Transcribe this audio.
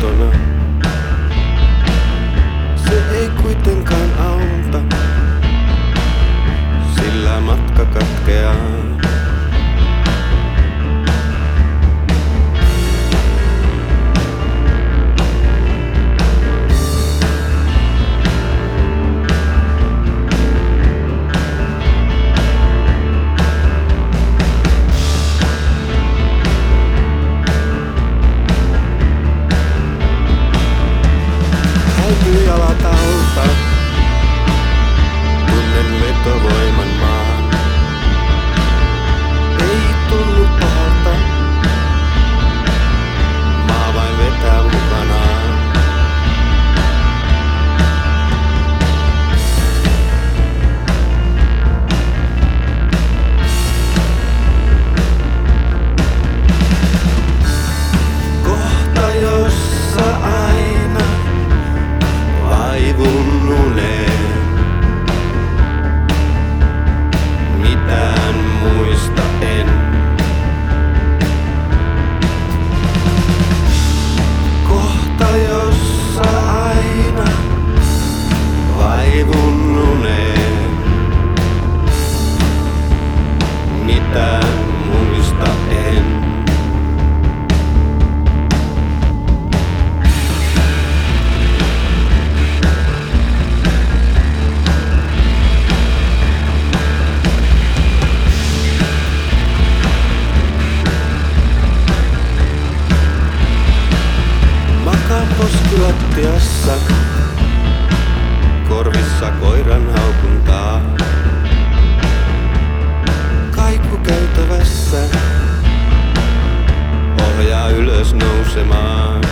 kotona. Se ei kuitenkaan auta, sillä matka katkeaa. Häipyy jalat alta, tunnen vetovoiman maan. Ei tunnu pahalta, maa vain vetää mukanaan. Kohta jossa aina vaivun uneen. Mitään muista en. Kohta jossa aina vaivun uneen. Mitään muista en. Makaan poskilattiassa, korvissa koiran haukuntaa. Kaiku käytävässä ohjaa ylös nousemaan.